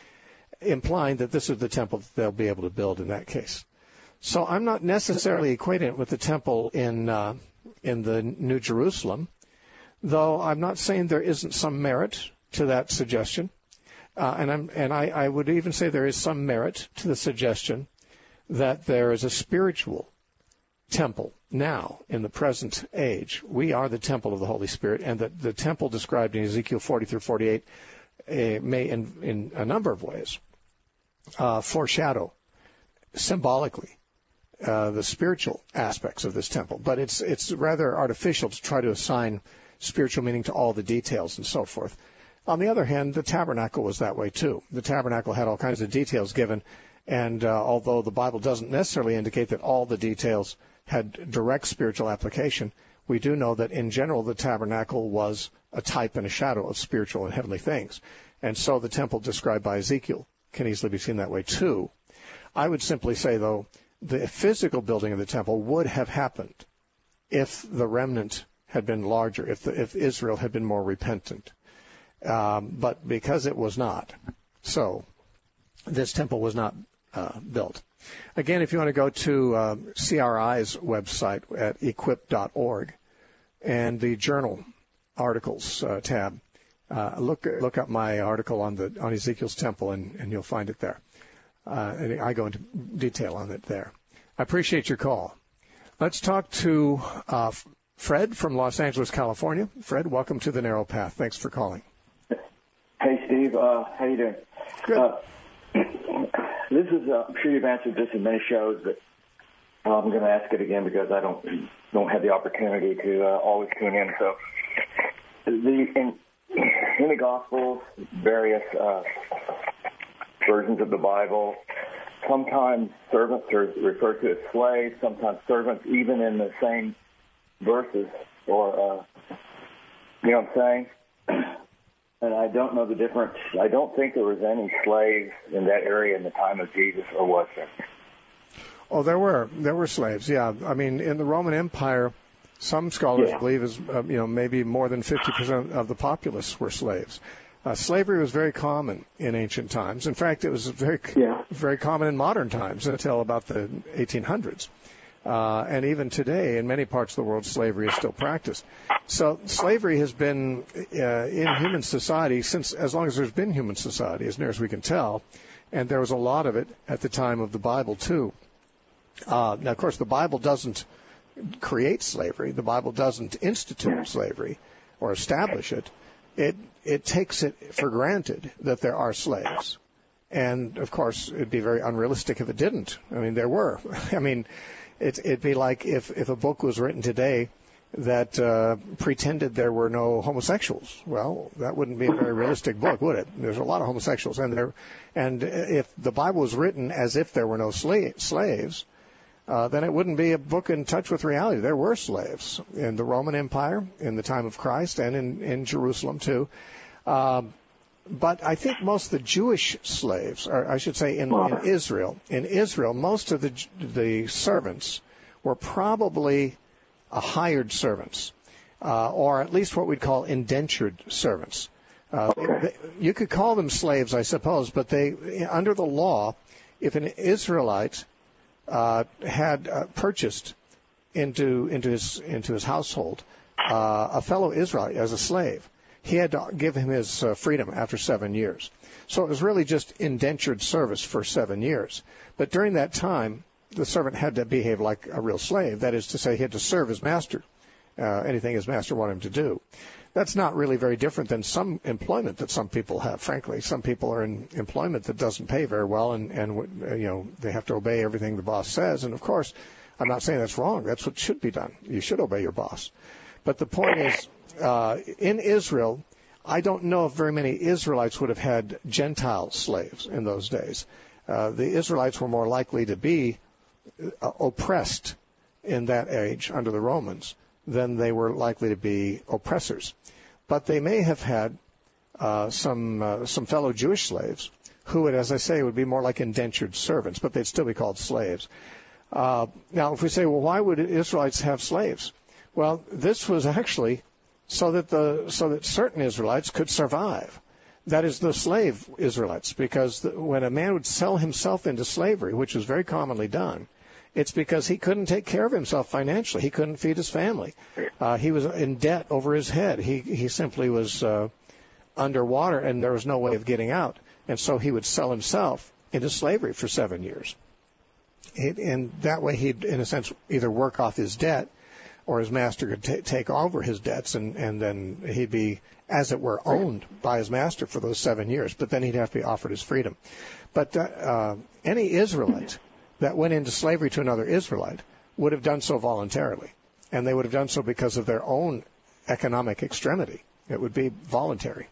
implying that this is the temple that they'll be able to build in that case. So I'm not necessarily equating it with the temple in uh, in the New Jerusalem, though I'm not saying there isn't some merit to that suggestion. Uh, and I'm, and I, I would even say there is some merit to the suggestion that there is a spiritual temple now in the present age. We are the temple of the Holy Spirit, and that the temple described in Ezekiel forty through forty-eight uh, may, in, in a number of ways, uh, foreshadow symbolically uh, the spiritual aspects of this temple. But it's it's rather artificial to try to assign spiritual meaning to all the details and so forth. On the other hand, the tabernacle was that way too. The tabernacle had all kinds of details given, and uh, although the Bible doesn't necessarily indicate that all the details had direct spiritual application, we do know that in general the tabernacle was a type and a shadow of spiritual and heavenly things. And so the temple described by Ezekiel can easily be seen that way too. I would simply say, though, the physical building of the temple would have happened if the remnant had been larger, if, the, if Israel had been more repentant. Um, but because it was not, so this temple was not uh, built. Again, if you want to go to uh, C R I's website at equip dot org and the journal articles uh, tab, uh, look look up my article on the on Ezekiel's temple, and, and you'll find it there. Uh, and I go into detail on it there. I appreciate your call. Let's talk to uh, Fred from Los Angeles, California. Fred, welcome to the Narrow Path. Thanks for calling. Hey, Steve. Uh, how you doing? Good. Uh, this is, uh, I'm sure you've answered this in many shows, but uh, I'm going to ask it again because I don't don't have the opportunity to uh, always tune in. So, the in, in the Gospels, various uh, versions of the Bible, sometimes servants are referred to as slaves, sometimes servants, even in the same verses, or uh, you know what I'm saying? And I don't know the difference. I don't think there was any slaves in that area in the time of Jesus, or was there? Oh, there were. There were slaves, yeah. I mean, in the Roman Empire, some scholars yeah. believe is, uh, you know, maybe more than fifty percent of the populace were slaves. Uh, slavery was very common in ancient times. In fact, it was very, yeah. very common in modern times until about the eighteen hundreds. Uh, and even today, in many parts of the world, slavery is still practiced. So slavery has been uh, in human society since as long as there's been human society, as near as we can tell. And there was a lot of it at the time of the Bible, too. Uh, now, of course, the Bible doesn't create slavery. The Bible doesn't institute slavery or establish it. It it takes it for granted that there are slaves. And, of course, it'd be very unrealistic if it didn't. I mean, there were. I mean, it, it'd be like if, if a book was written today that uh, pretended there were no homosexuals. Well, that wouldn't be a very realistic book, would it? There's a lot of homosexuals. And there, and if the Bible was written as if there were no sla- slaves, uh, then it wouldn't be a book in touch with reality. There were slaves in the Roman Empire in the time of Christ and in, in Jerusalem, too. Um, But I think most of the Jewish slaves, or I should say in, in Israel, in Israel, most of the the servants were probably uh, hired servants, uh, or at least what we'd call indentured servants. Uh, okay. they, you could call them slaves, I suppose, but they, under the law, if an Israelite uh, had uh, purchased into into his into his household uh, a fellow Israelite as a slave, he had to give him his uh, freedom after seven years. So it was really just indentured service for seven years. But during that time, the servant had to behave like a real slave. That is to say, he had to serve his master, uh, anything his master wanted him to do. That's not really very different than some employment that some people have, frankly. Some people are in employment that doesn't pay very well, and, and uh, you know, they have to obey everything the boss says. And, of course, I'm not saying that's wrong. That's what should be done. You should obey your boss. But the point is, uh, in Israel, I don't know if very many Israelites would have had Gentile slaves in those days. Uh, the Israelites were more likely to be uh, oppressed in that age under the Romans than they were likely to be oppressors. But they may have had uh, some uh, some fellow Jewish slaves who would, as I say, would be more like indentured servants, but they'd still be called slaves. Uh, now, if we say, well, why would Israelites have slaves? Well, this was actually so that the so that certain Israelites could survive. That is, the slave Israelites, because the, when a man would sell himself into slavery, which was very commonly done, it's because he couldn't take care of himself financially. He couldn't feed his family. Uh, he was in debt over his head. He he simply was uh, underwater, and there was no way of getting out. And so he would sell himself into slavery for seven years. It, and that way he'd, in a sense, either work off his debt, or his master could t- take over his debts, and, and then he'd be, as it were, owned by his master for those seven years. But then he'd have to be offered his freedom. But uh, uh, any Israelite that went into slavery to another Israelite would have done so voluntarily, and they would have done so because of their own economic extremity. It would be voluntary.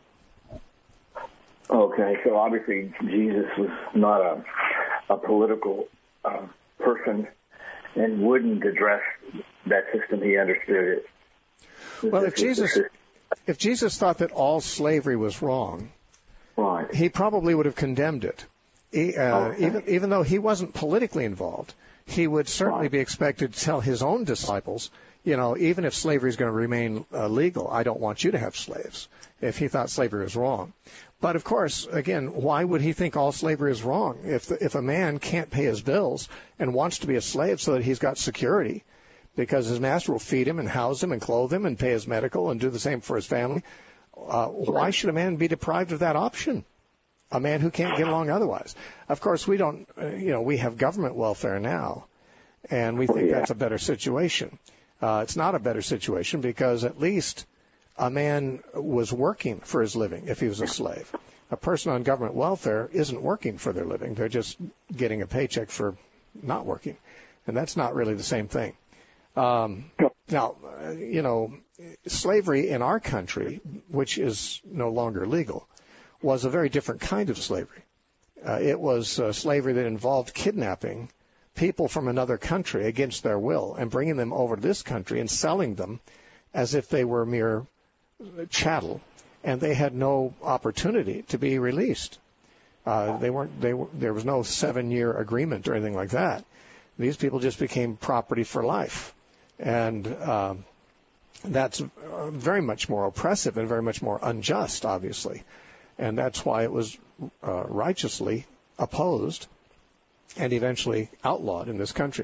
Okay, so obviously Jesus was not a, a political uh, person and wouldn't address that system. He understood it. Well, if Jesus, if Jesus thought that all slavery was wrong, right, he probably would have condemned it. He, uh, okay. even, even though he wasn't politically involved, he would certainly right. be expected to tell his own disciples, you know, even if slavery is going to remain uh, legal, I don't want you to have slaves, if he thought slavery was wrong. But, of course, again, why would he think all slavery is wrong? If the, if a man can't pay his bills and wants to be a slave so that he's got security, because his master will feed him and house him and clothe him and pay his medical and do the same for his family, uh, why should a man be deprived of that option? A man who can't get along otherwise. Of course, we don't, uh, you know, we have government welfare now, and we think that's a better situation. Uh, it's not a better situation because at least a man was working for his living if he was a slave. A person on government welfare isn't working for their living. They're just getting a paycheck for not working, and that's not really the same thing. Um, now, uh, you know, slavery in our country, which is no longer legal, was a very different kind of slavery. Uh, it was uh, slavery that involved kidnapping people from another country against their will and bringing them over to this country and selling them as if they were mere chattel, and they had no opportunity to be released. Uh, they weren't. They were, there was no seven-year agreement or anything like that. These people just became property for life, and uh, that's very much more oppressive and very much more unjust, obviously. And that's why it was uh, righteously opposed and eventually outlawed in this country.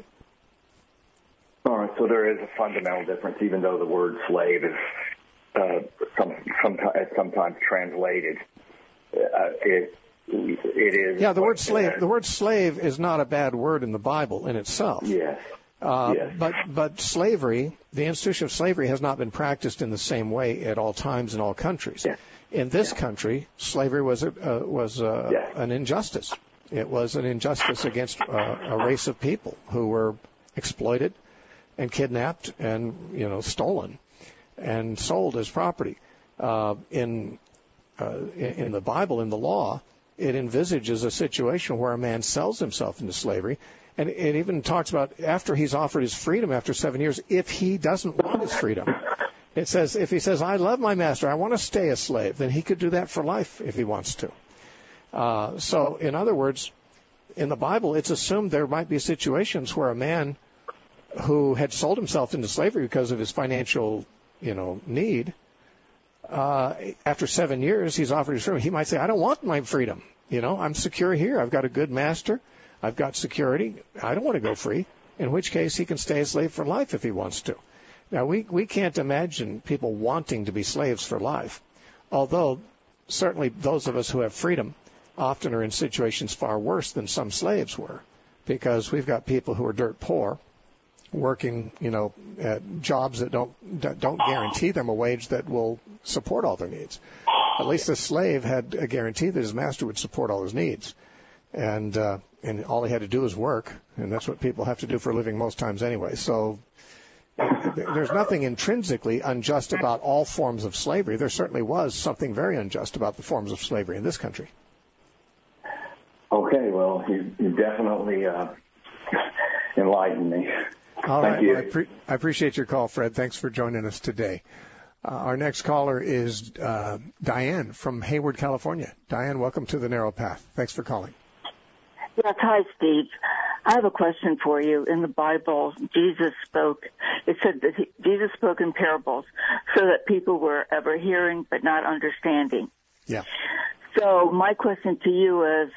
All right, so there is a fundamental difference, even though the word slave is uh, some, some, sometimes translated. Uh, it, it is. Yeah, the word slave. The word slave is not a bad word in the Bible in itself. Yes. Uh, yes. But but slavery, the institution of slavery, has not been practiced in the same way at all times in all countries. Yes. In this yeah. country, slavery was a, uh, was uh, yes. an injustice. It was an injustice against uh, a race of people who were exploited and kidnapped and, you know, stolen and sold as property. Uh, in, uh, in the Bible, in the law, it envisages a situation where a man sells himself into slavery, and it even talks about after he's offered his freedom after seven years, if he doesn't want his freedom. It says, if he says, I love my master, I want to stay a slave, then he could do that for life if he wants to. Uh, so, in other words, in the Bible, it's assumed there might be situations where a man who had sold himself into slavery because of his financial, you know, need, uh, after seven years, he's offered his freedom. He might say, I don't want my freedom. You know, I'm secure here. I've got a good master. I've got security. I don't want to go free, in which case he can stay a slave for life if he wants to. Now, we, we can't imagine people wanting to be slaves for life. Although certainly those of us who have freedom often are in situations far worse than some slaves were, because we've got people who are dirt poor working, you know, at jobs that don't don't guarantee them a wage that will support all their needs. At least the slave had a guarantee that his master would support all his needs, and uh, and all he had to do was work, and that's what people have to do for a living most times anyway. So there's nothing intrinsically unjust about all forms of slavery. There certainly was something very unjust about the forms of slavery in this country. Okay, well, you, you definitely uh, enlightened me. All Thank right. you. Well, I, pre- I appreciate your call, Fred. Thanks for joining us today. Uh, our next caller is uh, Diane from Hayward, California. Diane, welcome to the Narrow Path. Thanks for calling. Yes, hi, Steve. I have a question for you. In the Bible, Jesus spoke, it said that he, Jesus spoke in parables so that people were ever hearing but not understanding. Yeah. So my question to you is,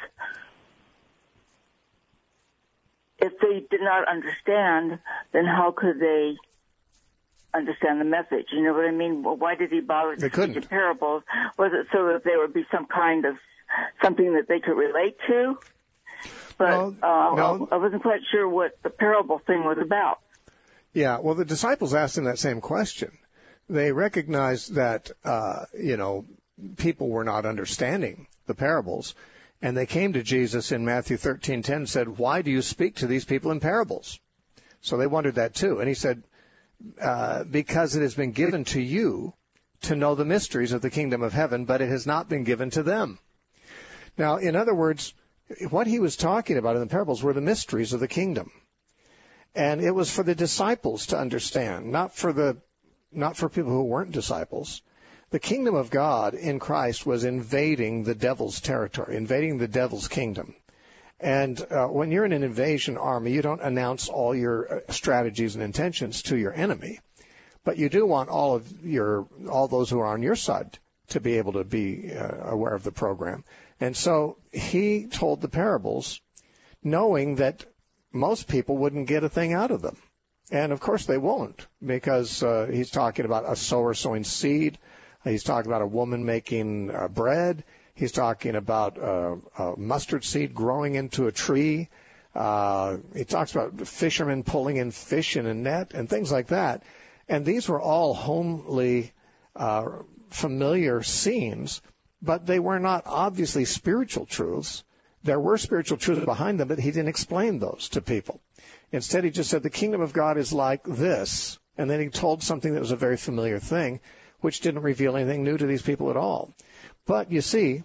if they did not understand, then how could they understand the message? You know what I mean? Well, why did he bother to speak in parables? Was it so that there would be some kind of something that they could relate to? But no, uh, no. I wasn't quite sure what the parable thing was about. Yeah, well, the disciples asked him that same question. They recognized that, uh, you know, people were not understanding the parables, and they came to Jesus in Matthew thirteen ten and said, "Why do you speak to these people in parables?" So they wondered that too. And he said, uh, because it has been given to you to know the mysteries of the kingdom of heaven, but it has not been given to them. Now, in other words, what he was talking about in the parables were the mysteries of the kingdom. And it was for the disciples to understand, not for the, not for people who weren't disciples. The kingdom of God in Christ was invading the devil's territory, invading the devil's kingdom. And uh, when you're in an invasion army, you don't announce all your strategies and intentions to your enemy, but you do want all of your, all those who are on your side to be able to be uh, aware of the program. And so he told the parables knowing that most people wouldn't get a thing out of them. And, of course, they won't, because uh, he's talking about a sower sowing seed. He's talking about a woman making uh, bread. He's talking about uh, a mustard seed growing into a tree. Uh, he talks about fishermen pulling in fish in a net and things like that. And these were all homely, uh, familiar scenes, but they were not obviously spiritual truths. There were spiritual truths behind them, but he didn't explain those to people. Instead, he just said the kingdom of God is like this, and then he told something that was a very familiar thing, which didn't reveal anything new to these people at all. But you see,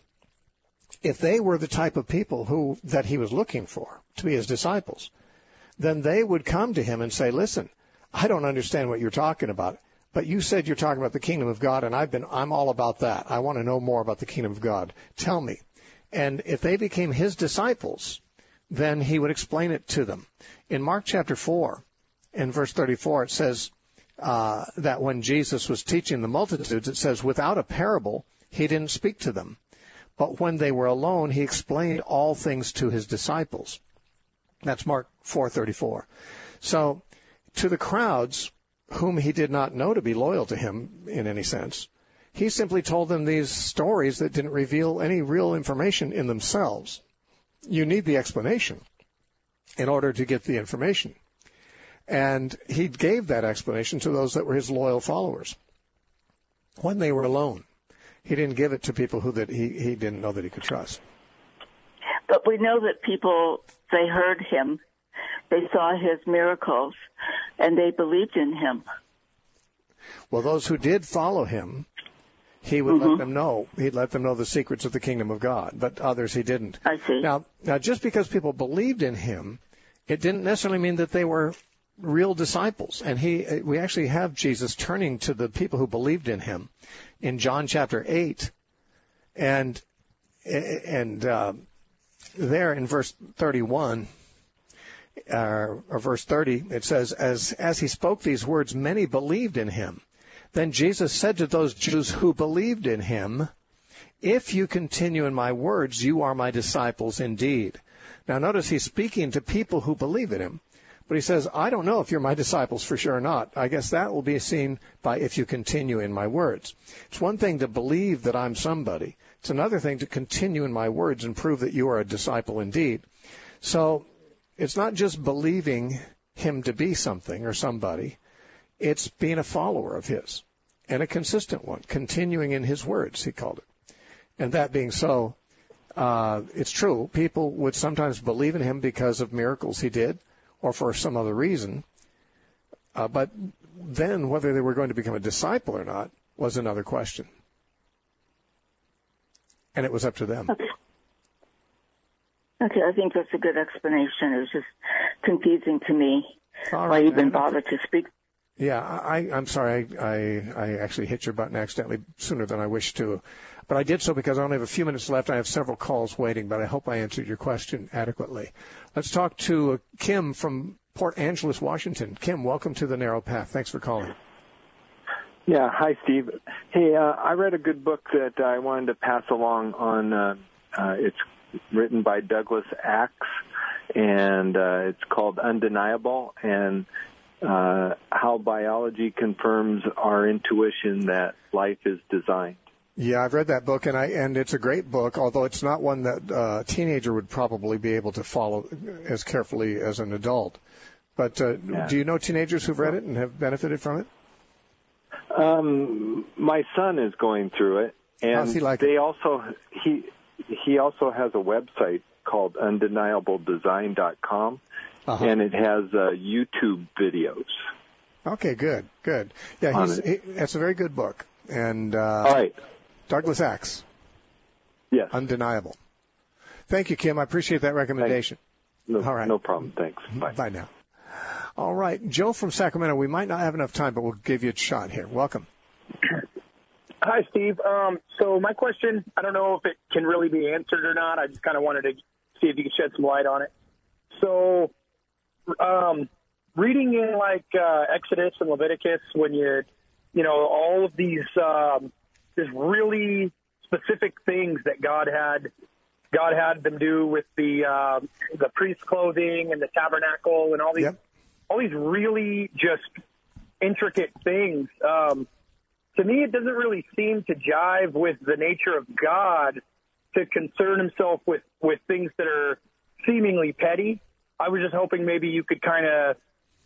if they were the type of people who that he was looking for to be his disciples, then they would come to him and say, listen, I don't understand what you're talking about, but you said you're talking about the kingdom of God, and I've been, I'm all about that. I want to know more about the kingdom of God. Tell me. And if they became his disciples, then he would explain it to them. In Mark chapter four, in verse thirty-four, it says uh, that when Jesus was teaching the multitudes, it says, without a parable, he didn't speak to them. But when they were alone, he explained all things to his disciples. That's Mark four thirty-four. So to the crowds whom he did not know to be loyal to him in any sense, he simply told them these stories that didn't reveal any real information in themselves. You need the explanation in order to get the information. And he gave that explanation to those that were his loyal followers when they were alone. He didn't give it to people who that he, he didn't know that he could trust. But we know that people, they heard him, they saw his miracles, and they believed in him. Well, those who did follow him, he would mm-hmm. let them know. He'd let them know the secrets of the kingdom of God, but others he didn't. I see. Now, now, just because people believed in him, it didn't necessarily mean that they were real disciples. And he, we actually have Jesus turning to the people who believed in him in John chapter eight, and and uh, there in verse thirty-one. Uh, or verse thirty, it says, as as he spoke these words, many believed in him. Then Jesus said to those Jews who believed in him, if you continue in my words, you are my disciples indeed. Now notice he's speaking to people who believe in him, But he says, I don't know if you're my disciples for sure or not. I guess that will be seen by if you continue in my words. It's one thing to believe that I'm somebody. It's another thing to continue in my words and prove that you are a disciple indeed. So it's not just believing him to be something or somebody. It's being a follower of his, and a consistent one, continuing in his words, he called it. And that being so, uh, it's true. People would sometimes believe in him because of miracles he did or for some other reason. Uh, but then whether they were going to become a disciple or not was another question. And it was up to them. Okay. Okay, I think that's a good explanation. It was just confusing to me All why right, I even man. bothered to speak. Yeah, I, I'm sorry. I, I, I actually hit your button accidentally sooner than I wished to. But I did so because I only have a few minutes left. I have several calls waiting, but I hope I answered your question adequately. Let's talk to uh, Kim from Port Angeles, Washington. Kim, welcome to the Narrow Path. Thanks for calling. Yeah, hi, Steve. Hey, uh, I read a good book that I wanted to pass along on. Uh, uh, it's written by Douglas Axe, and uh, it's called Undeniable, and uh, how biology confirms our intuition that life is designed. Yeah, I've read that book, and I and it's a great book, although it's not one that uh, a teenager would probably be able to follow as carefully as an adult. But uh, yeah. do you know teenagers who've read it and have benefited from it? Um, my son is going through it, and How's he like they it? also he he also has a website called undeniable design dot com, uh-huh. and it has uh, YouTube videos. Okay, good, good. Yeah, he's, he, it's a very good book. And uh, all right, Douglas Axe. Yes, Undeniable. Thank you, Kim. I appreciate that recommendation. No, all right, no problem. Thanks. Bye. Bye now. All right, Joe from Sacramento. We might not have enough time, but we'll give you a shot here. Welcome. Hi, Steve. Um, so my question, I don't know if it can really be answered or not. I just kind of wanted to see if you could shed some light on it. So um, reading in like uh, Exodus and Leviticus, when you, you know, all of these, um, there's really specific things that God had God had them do with the uh, the priest's clothing and the tabernacle and all these. Yep. All these really just intricate things. Um, to me, it doesn't really seem to jive with the nature of God to concern himself with, with things that are seemingly petty. I was just hoping maybe you could kind of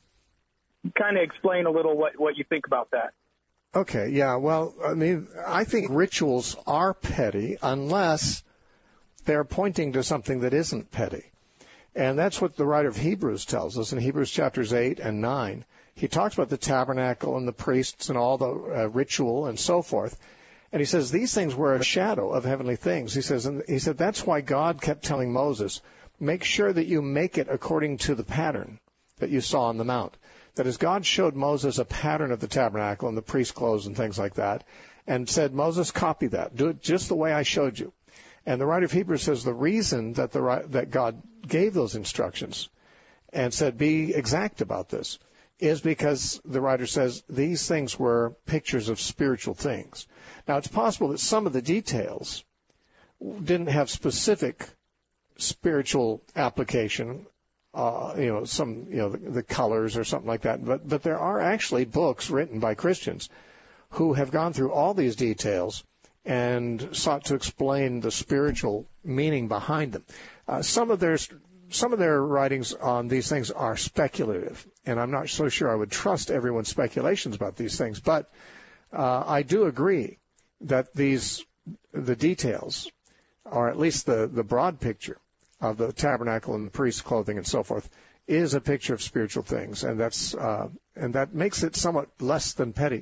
kind of explain a little what, what you think about that. Okay, yeah, well, I mean, I think rituals are petty unless they're pointing to something that isn't petty. And that's what the writer of Hebrews tells us in Hebrews chapters eight and nine. He talks about the tabernacle and the priests and all the uh, ritual and so forth. And he says these things were a shadow of heavenly things. He says, and he said that's why God kept telling Moses, make sure that you make it according to the pattern that you saw on the mount. That is, God showed Moses a pattern of the tabernacle and the priest's clothes and things like that, and said, Moses, copy that. Do it just the way I showed you. And the writer of Hebrews says the reason that the that God gave those instructions and said be exact about this is because the writer says these things were pictures of spiritual things. Now, it's possible that some of the details didn't have specific spiritual application, uh, you know, some, you know, the, the colors or something like that. But but there are actually books written by Christians who have gone through all these details and sought to explain the spiritual meaning behind them. Uh, some of their some of their writings on these things are speculative, and I'm not so sure I would trust everyone's speculations about these things. But uh, I do agree that these the details, or at least the, the broad picture of the tabernacle and the priest's clothing and so forth, is a picture of spiritual things, and that's uh, and that makes it somewhat less than petty.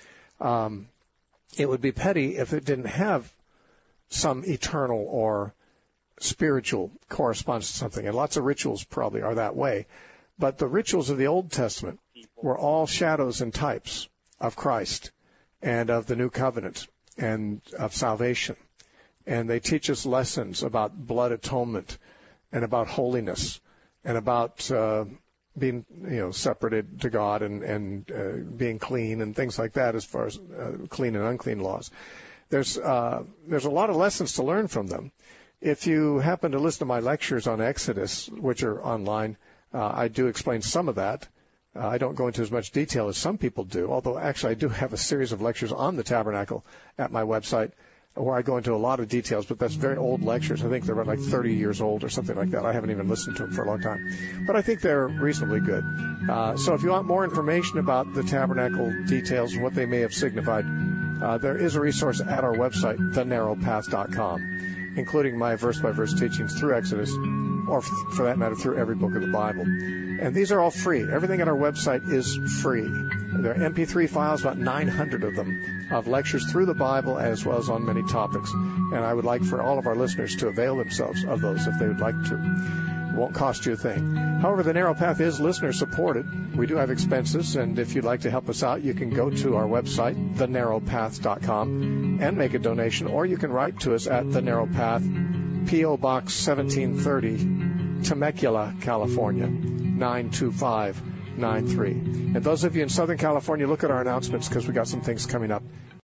Um, It would be petty if it didn't have some eternal or spiritual correspondence to something. And lots of rituals probably are that way. But the rituals of the Old Testament were all shadows and types of Christ and of the New Covenant and of salvation. And they teach us lessons about blood atonement and about holiness and about uh, being, you know, separated to God and, and uh, being clean and things like that as far as uh, clean and unclean laws. There's uh, there's a lot of lessons to learn from them. If you happen to listen to my lectures on Exodus, which are online, Uh, I do explain some of that. Uh, I don't go into as much detail as some people do, although actually I do have a series of lectures on the tabernacle at my website where I go into a lot of details, but that's very old lectures. I think they're about like thirty years old or something like that. I haven't even listened to them for a long time. But I think they're reasonably good. Uh, so if you want more information about the tabernacle details and what they may have signified, uh, there is a resource at our website, the narrow path dot com, including my verse-by-verse teachings through Exodus, or for that matter, through every book of the Bible. And these are all free. Everything at our website is free. There are M P three files, about nine hundred of them, of lectures through the Bible as well as on many topics. And I would like for all of our listeners to avail themselves of those if they would like to. It won't cost you a thing. However, the Narrow Path is listener-supported. We do have expenses, and if you'd like to help us out, you can go to our website, the narrow path dot com, and make a donation, or you can write to us at The Narrow Path, P O. Box seventeen thirty, Temecula, California, nine two five nine three. And those of you in Southern California, look at our announcements because we got some things coming up